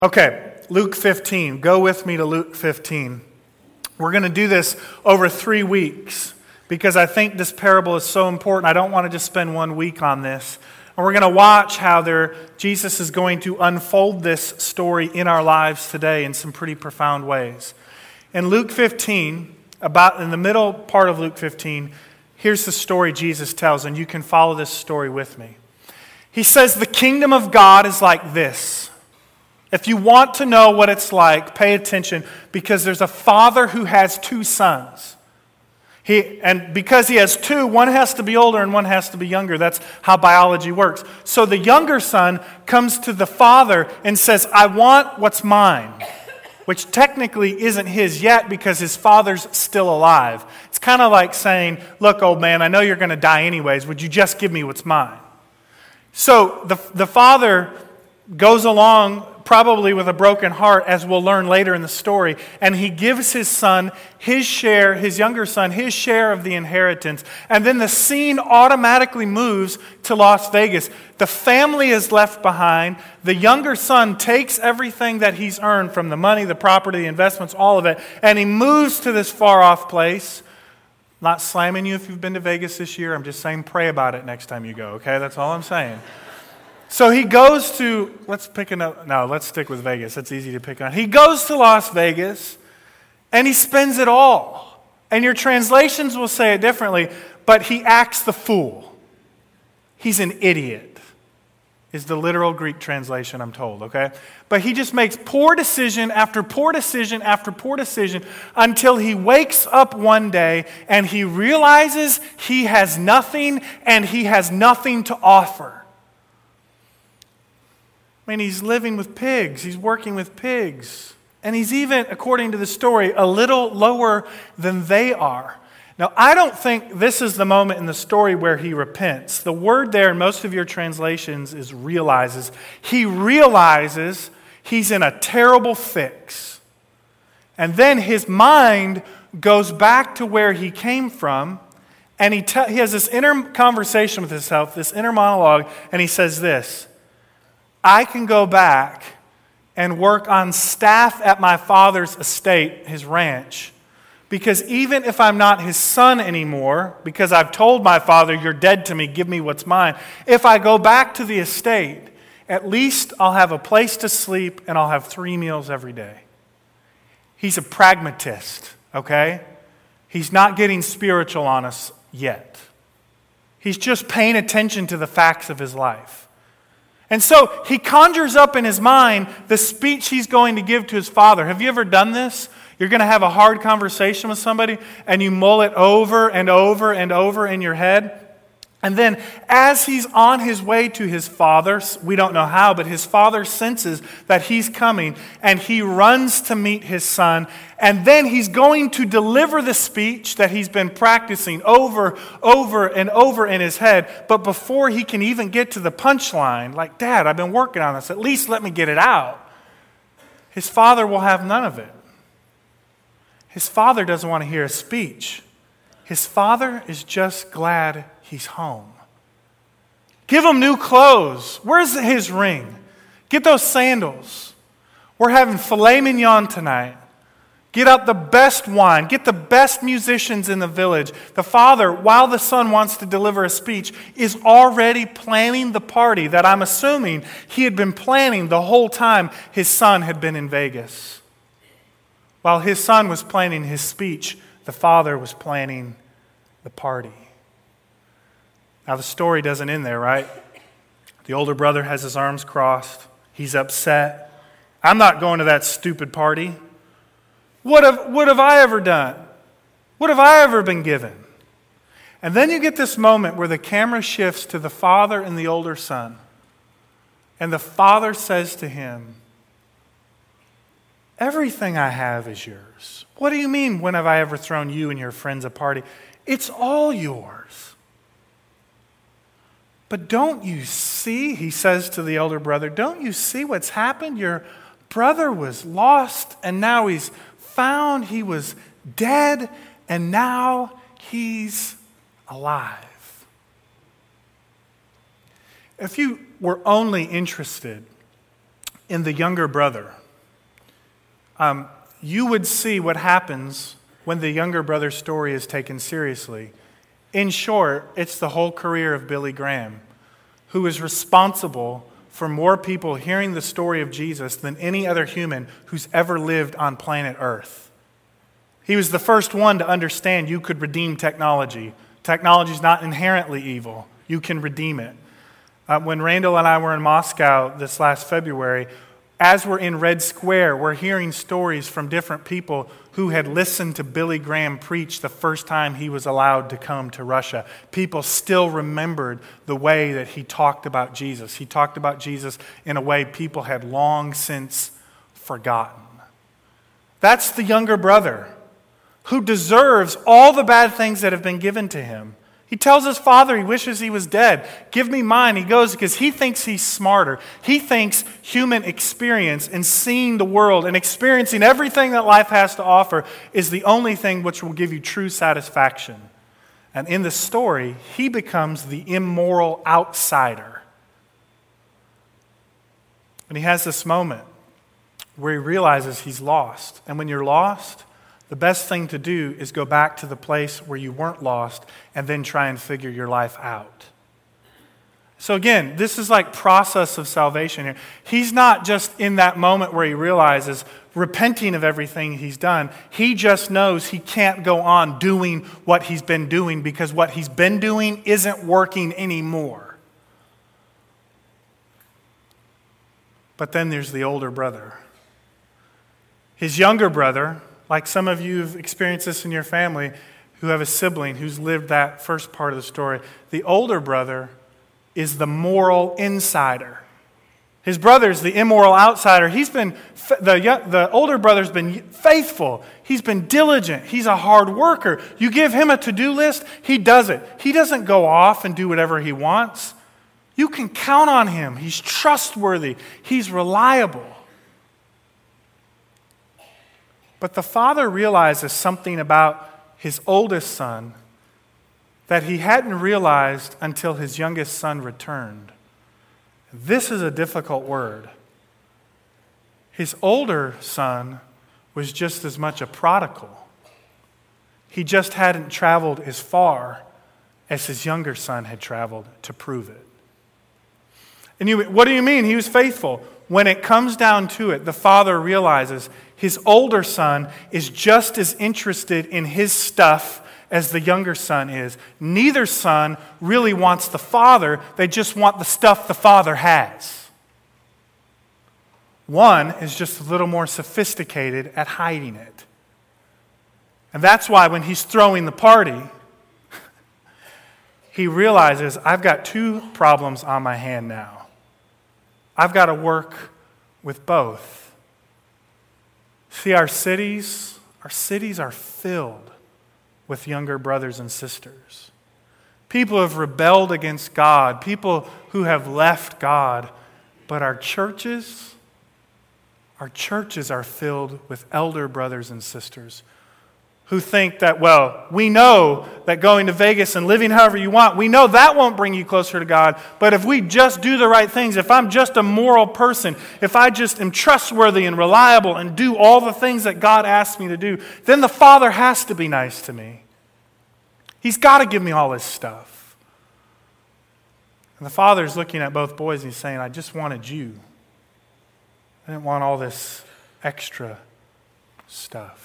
Okay, Luke 15. Go with me to Luke 15. We're going to do this over 3 weeks because I think this parable is so important. I don't want to just spend 1 week on this. And we're going to watch how Jesus is going to unfold this story in our lives today in some pretty profound ways. In Luke 15, about in the middle part of Luke 15, here's the story Jesus tells, and you can follow this story with me. He says, the kingdom of God is like this. If you want to know what it's like, pay attention, because there's a father who has 2 sons. And because he has 2, one has to be older and one has to be younger. That's how biology works. So the younger son comes to the father and says, I want what's mine, which technically isn't his yet because his father's still alive. It's kind of like saying, look, old man, I know you're going to die anyways. Would you just give me what's mine? So the father goes along probably with a broken heart, as we'll learn later in the story, and he gives his son his share, his younger son, his share of the inheritance. And then the scene automatically moves to Las Vegas. The family is left behind. The younger son takes everything that he's earned from the money, the property, the investments, all of it, and he moves to this far-off place. Not slamming you if you've been to Vegas this year. I'm just saying pray about it next time you go, okay? That's all I'm saying. So he goes to, let's stick with Vegas. It's easy to pick on. He goes to Las Vegas, and he spends it all. And your translations will say it differently, but he acts the fool. He's an idiot, is the literal Greek translation, I'm told, okay? But he just makes poor decision after poor decision after poor decision until he wakes up one day and he realizes he has nothing and he has nothing to offer. I mean, he's living with pigs. He's working with pigs. And he's even, according to the story, a little lower than they are. Now, I don't think this is the moment in the story where he repents. The word there in most of your translations is realizes. He realizes he's in a terrible fix. And then his mind goes back to where he came from. And he has this inner conversation with himself, this inner monologue. And he says this, I can go back and work on staff at my father's estate, his ranch, because even if I'm not his son anymore, because I've told my father, you're dead to me, give me what's mine, if I go back to the estate, at least I'll have a place to sleep and I'll have 3 meals every day. He's a pragmatist, okay? He's not getting spiritual on us yet. He's just paying attention to the facts of his life. And so he conjures up in his mind the speech he's going to give to his father. Have you ever done this? You're going to have a hard conversation with somebody and you mull it over and over and over in your head. And then as he's on his way to his father, we don't know how, but his father senses that he's coming and he runs to meet his son. And then he's going to deliver the speech that he's been practicing over and over in his head. But before he can even get to the punchline, like, Dad, I've been working on this. At least let me get it out. His father will have none of it. His father doesn't want to hear a speech. His father is just glad he's home. Give him new clothes. Where's his ring? Get those sandals. We're having filet mignon tonight. Get out the best wine. Get the best musicians in the village. The father, while the son wants to deliver a speech, is already planning the party that I'm assuming he had been planning the whole time his son had been in Vegas. While his son was planning his speech, the father was planning the party. Now, the story doesn't end there, right? The older brother has his arms crossed. He's upset. I'm not going to that stupid party. What have I ever done? What have I ever been given? And then you get this moment where the camera shifts to the father and the older son. And the father says to him, everything I have is yours. What do you mean, when have I ever thrown you and your friends a party? It's all yours. But don't you see, he says to the elder brother, don't you see what's happened? Your brother was lost and now he's found. He was dead and now he's alive. If you were only interested in the younger brother. You would see what happens when the younger brother's story is taken seriously. In short, it's the whole career of Billy Graham, who is responsible for more people hearing the story of Jesus than any other human who's ever lived on planet Earth. He was the first one to understand you could redeem technology. Technology is not inherently evil. You can redeem it. When Randall and I were in Moscow this last February, as we're in Red Square, we're hearing stories from different people who had listened to Billy Graham preach the first time he was allowed to come to Russia. People still remembered the way that he talked about Jesus. He talked about Jesus in a way people had long since forgotten. That's the younger brother who deserves all the bad things that have been given to him. He tells his father he wishes he was dead. Give me mine. He goes because he thinks he's smarter. He thinks human experience and seeing the world and experiencing everything that life has to offer is the only thing which will give you true satisfaction. And in the story, he becomes the immoral outsider. And he has this moment where he realizes he's lost. And when you're lost, the best thing to do is go back to the place where you weren't lost and then try and figure your life out. So again, this is like process of salvation here. He's not just in that moment where he realizes, repenting of everything he's done. He just knows he can't go on doing what he's been doing because what he's been doing isn't working anymore. But then there's the older brother. His younger brother, like some of you have experienced this in your family who have a sibling who's lived that first part of the story. The older brother is the moral insider. His brother's the immoral outsider. The older brother's been faithful. He's been diligent. He's a hard worker. You give him a to-do list, he does it. He doesn't go off and do whatever he wants. You can count on him. He's trustworthy. He's reliable. But the father realizes something about his oldest son that he hadn't realized until his youngest son returned. This is a difficult word. His older son was just as much a prodigal. He just hadn't traveled as far as his younger son had traveled to prove it. And what do you mean? He was faithful. When it comes down to it, the father realizes his older son is just as interested in his stuff as the younger son is. Neither son really wants the father. They just want the stuff the father has. One is just a little more sophisticated at hiding it. And that's why when he's throwing the party, he realizes, I've got two problems on my hand now. I've got to work with both. See, our cities are filled with younger brothers and sisters. People who have rebelled against God, people who have left God. But our churches are filled with elder brothers and sisters who think that, well, we know that going to Vegas and living however you want, we know that won't bring you closer to God. But if we just do the right things, if I'm just a moral person, if I just am trustworthy and reliable and do all the things that God asks me to do, then the Father has to be nice to me. He's got to give me all his stuff. And the Father's looking at both boys and he's saying, I just wanted you. I didn't want all this extra stuff.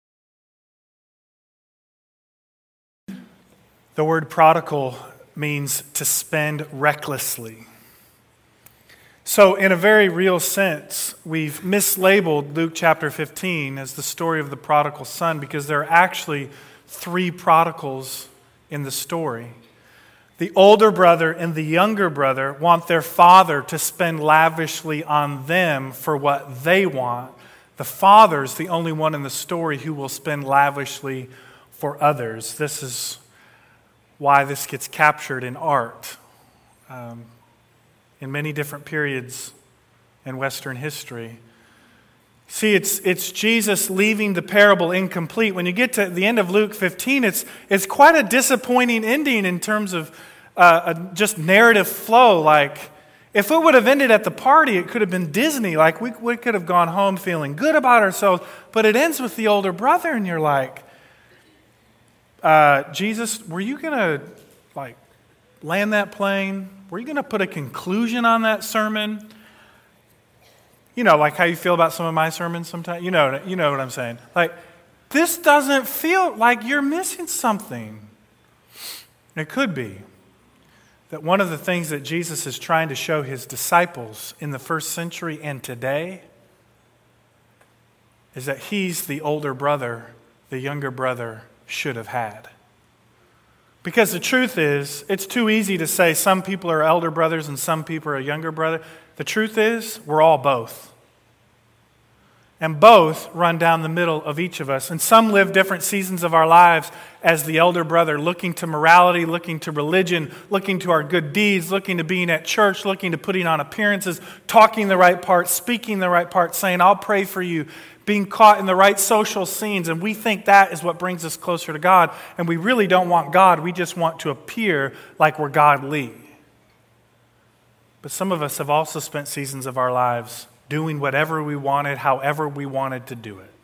The word prodigal means to spend recklessly. So in a very real sense, we've mislabeled Luke chapter 15 as the story of the prodigal son because there are actually three prodigals in the story. The older brother and the younger brother want their father to spend lavishly on them for what they want. The father's the only one in the story who will spend lavishly for others. This is why this gets captured in art in many different periods in Western history. See, it's Jesus leaving the parable incomplete. When you get to the end of Luke 15, it's quite a disappointing ending in terms of just narrative flow. Like, If it would have ended at the party, it could have been Disney. Like we could have gone home feeling good about ourselves. But it ends with the older brother, and you're like, Jesus, were you going to land that plane? Were you going to put a conclusion on that sermon? You know, like how you feel about some of my sermons sometimes. You know what I'm saying. Like, this doesn't feel like you're missing something. It could be that one of the things that Jesus is trying to show his disciples in the first century and today is that he's the older brother the younger brother should have had. Because the truth is, it's too easy to say some people are elder brothers and some people are younger brother. The truth is, we're all both. And both run down the middle of each of us. And some live different seasons of our lives as the elder brother, looking to morality, looking to religion, looking to our good deeds, looking to being at church, looking to putting on appearances, talking the right part, speaking the right part, saying, I'll pray for you, being caught in the right social scenes. And we think that is what brings us closer to God. And we really don't want God. We just want to appear like we're godly. But some of us have also spent seasons of our lives doing whatever we wanted, however we wanted to do it.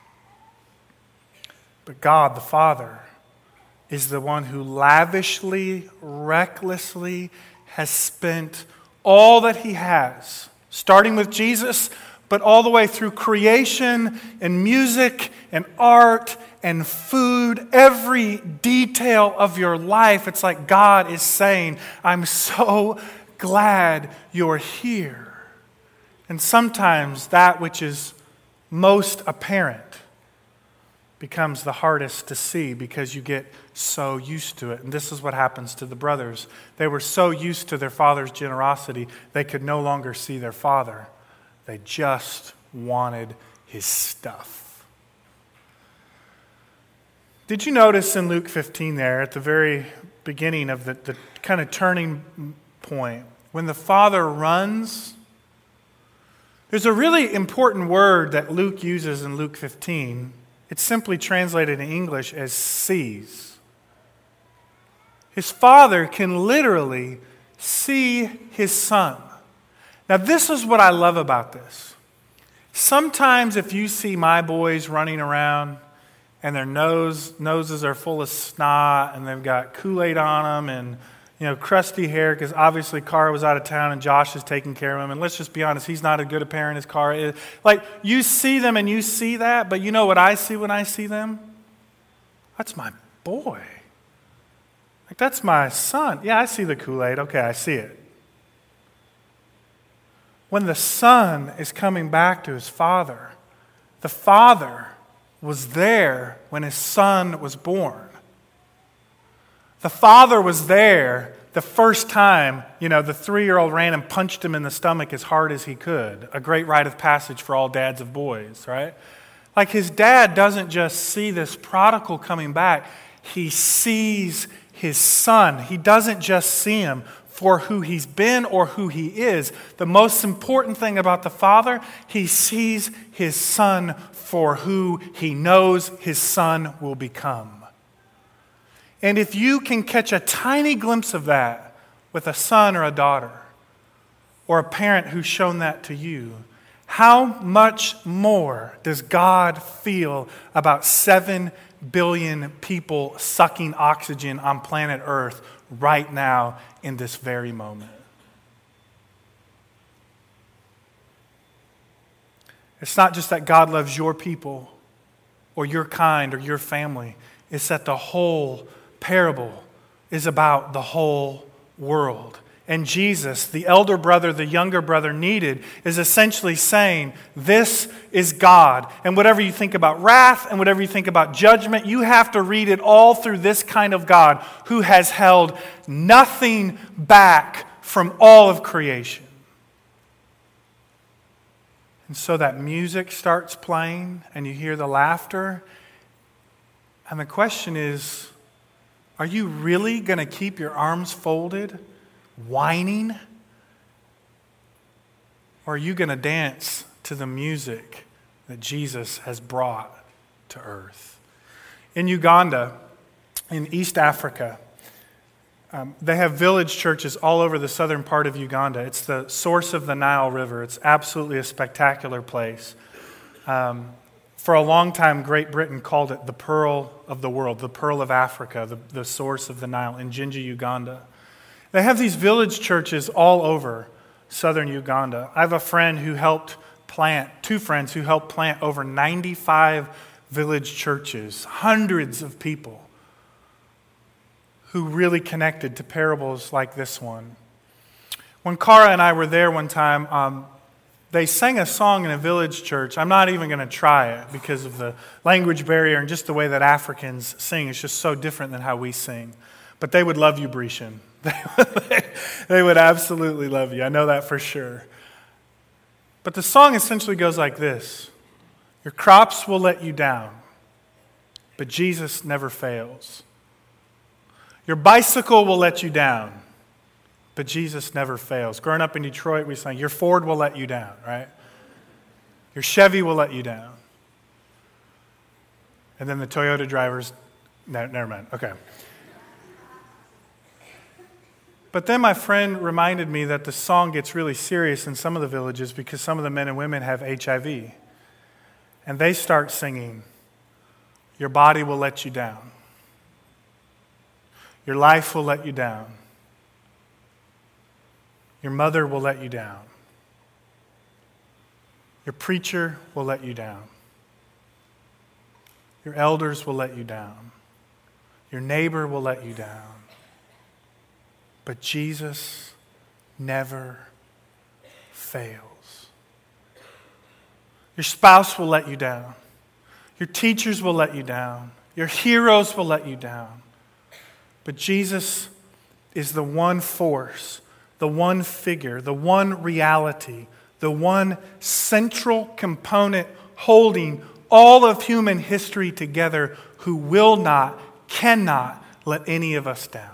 But God, the Father, is the one who lavishly, recklessly has spent all that he has, starting with Jesus, but all the way through creation and music and art and food, every detail of your life. It's like God is saying, I'm so glad you're here. And sometimes that which is most apparent becomes the hardest to see because you get so used to it. And this is what happens to the brothers. They were so used to their father's generosity, they could no longer see their father. They just wanted his stuff. Did you notice in Luke 15 there, at the very beginning of the kind of turning point, when the father runs, there's a really important word that Luke uses in Luke 15. It's simply translated in English as sees. His father can literally see his son. Now, this is what I love about this. Sometimes if you see my boys running around and their noses are full of snot and they've got Kool-Aid on them and crusty hair, because obviously Cara was out of town and Josh is taking care of him. And let's just be honest, he's not as good a parent as Cara is. Like, you see them and you see that, but you know what I see when I see them? That's my boy. Like, that's my son. Yeah, I see the Kool-Aid. Okay, I see it. When the son is coming back to his father, the father was there when his son was born. The father was there the first time, the 3-year-old ran and punched him in the stomach as hard as he could. A great rite of passage for all dads of boys, right? Like, his dad doesn't just see this prodigal coming back. He sees his son. He doesn't just see him for who he's been or who he is. The most important thing about the father, he sees his son for who he knows his son will become. And if you can catch a tiny glimpse of that with a son or a daughter, or a parent who's shown that to you, how much more does God feel about 7 billion people sucking oxygen on planet Earth right now in this very moment? It's not just that God loves your people or your kind or your family. It's that the whole parable is about the whole world. And Jesus, the elder brother, the younger brother needed, is essentially saying, this is God. And whatever you think about wrath and whatever you think about judgment, you have to read it all through this kind of God who has held nothing back from all of creation. And so that music starts playing and you hear the laughter. And the question is, are you really going to keep your arms folded, whining? Or are you going to dance to the music that Jesus has brought to earth? In Uganda, in East Africa, They have village churches all over the southern part of Uganda. It's the source of the Nile River. It's absolutely a spectacular place. For a long time, Great Britain called it the pearl of the world, the pearl of Africa, the source of the Nile, in Jinja, Uganda. They have these village churches all over southern Uganda. I have a friend who helped plant, two friends who helped plant over 95 village churches, hundreds of people who really connected to parables like this one. When Cara and I were there one time, they sang a song in a village church. I'm not even going to try it because of the language barrier and just the way that Africans sing. It's just so different than how we sing. But they would love you, Brescian. They would absolutely love you. I know that for sure. But the song essentially goes like this. Your crops will let you down, but Jesus never fails. Your bicycle will let you down, but Jesus never fails. Growing up in Detroit, we sang, your Ford will let you down, right? Your Chevy will let you down. And then the Toyota drivers, no, never mind, okay. But then my friend reminded me that the song gets really serious in some of the villages because some of the men and women have HIV. And they start singing, your body will let you down. Your life will let you down. Your mother will let you down. Your preacher will let you down. Your elders will let you down. Your neighbor will let you down. But Jesus never fails. Your spouse will let you down. Your teachers will let you down. Your heroes will let you down. But Jesus is the one force, the one figure, the one reality, the one central component holding all of human history together who will not, cannot let any of us down.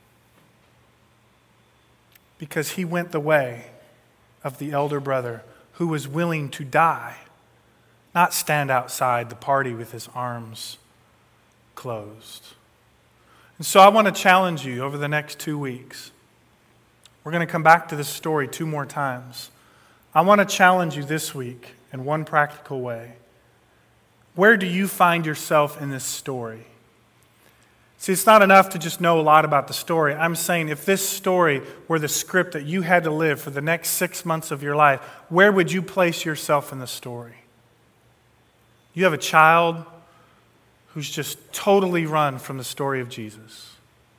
Because he went the way of the elder brother who was willing to die, not stand outside the party with his arms closed. And so I want to challenge you over the next 2 weeks. We're going to come back to this story 2 more times. I want to challenge you this week in one practical way. Where do you find yourself in this story? See, it's not enough to just know a lot about the story. I'm saying if this story were the script that you had to live for the next 6 months of your life, where would you place yourself in the story? You have a child who's just totally run from the story of Jesus.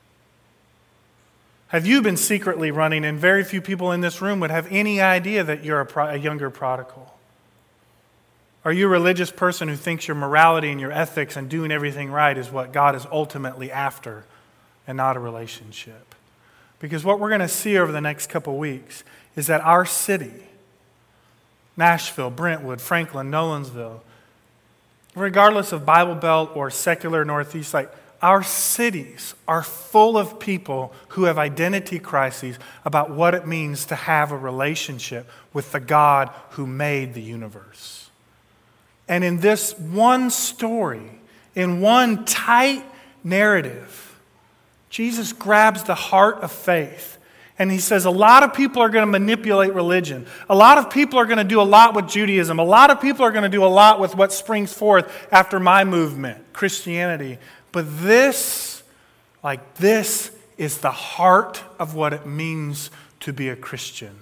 Have you been secretly running, and very few people in this room would have any idea that you're a younger prodigal? Are you a religious person who thinks your morality and your ethics and doing everything right is what God is ultimately after and not a relationship? Because what we're going to see over the next couple weeks is that our city, Nashville, Brentwood, Franklin, Nolensville, regardless of Bible Belt or secular Northeast, like our cities are full of people who have identity crises about what it means to have a relationship with the God who made the universe. And in this one story, in one tight narrative, Jesus grabs the heart of faith. And he says a lot of people are going to manipulate religion. A lot of people are going to do a lot with Judaism. A lot of people are going to do a lot with what springs forth after my movement, Christianity. But this is the heart of what it means to be a Christian.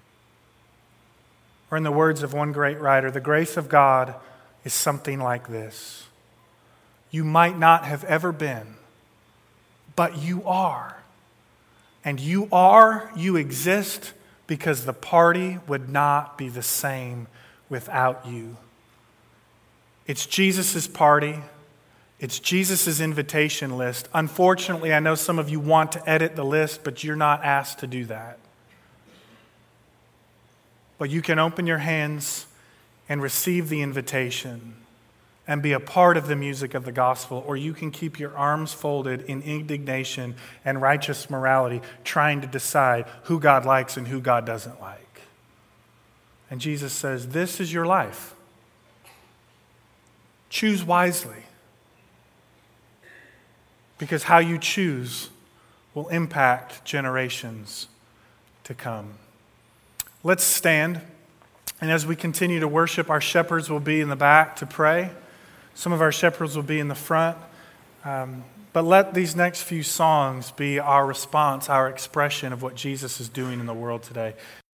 Or in the words of one great writer, the grace of God is something like this. You might not have ever been, but you are. And you exist because the party would not be the same without you. It's Jesus' party. It's Jesus' invitation list. Unfortunately, I know some of you want to edit the list, but you're not asked to do that. But you can open your hands and receive the invitation and be a part of the music of the gospel, or you can keep your arms folded in indignation and righteous morality, trying to decide who God likes and who God doesn't like. And Jesus says, this is your life. Choose wisely. Because how you choose will impact generations to come. Let's stand. And as we continue to worship, our shepherds will be in the back to pray. Some of our shepherds will be in the front. But let these next few songs be our response, our expression of what Jesus is doing in the world today.